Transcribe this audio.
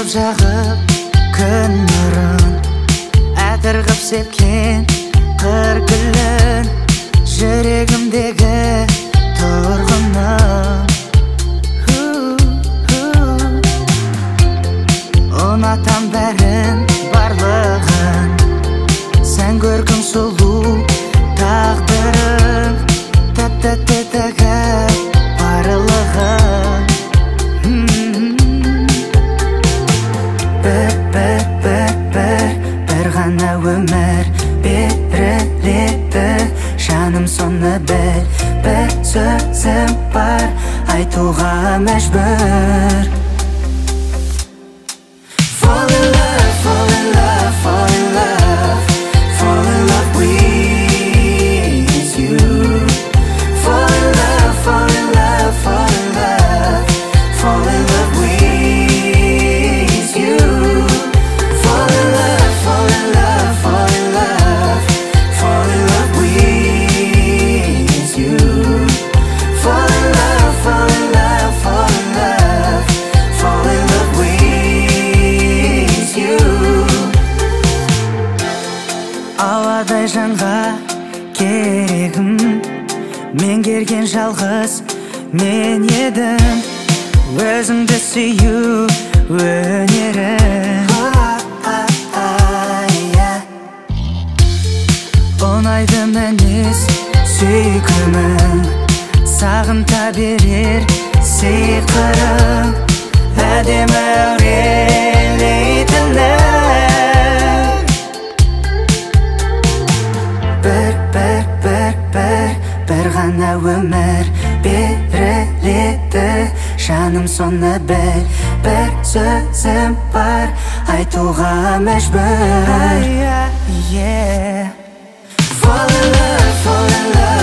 жағып күн нұрын, әтір қып сепкен қыр гүлін, жүрегімдегі тұрғыным. Ұнатам бәрін, барлығын, сән көркің сұлу тағдырың, тәтті тәгіп барлығын. Бір ғана өмір беріледі, жаным соны біл. Бір сөзім бар, айтуға мәжбүр. Fall in love, fall in love, fall in love, fall in love with you. Fall in love, fall in love, fall in love, fall in love with you. Fall in love, fall in love, fall in love, fall in love with you. Fall in love, fall in love, fall in love, fall in love with you. Ауадай жанға керегім, мен келген жалғыз мен едім. Өзіңді сүю өнерім. Ұнайды мінез сүйкімің, сағынта берер сиқырың, әдемі әурелейтінің. Бір ғана өмір беріледі, жаным соны біл. Бір сөзім бар, айтуға мәжбүр. Fall in love, fall in love.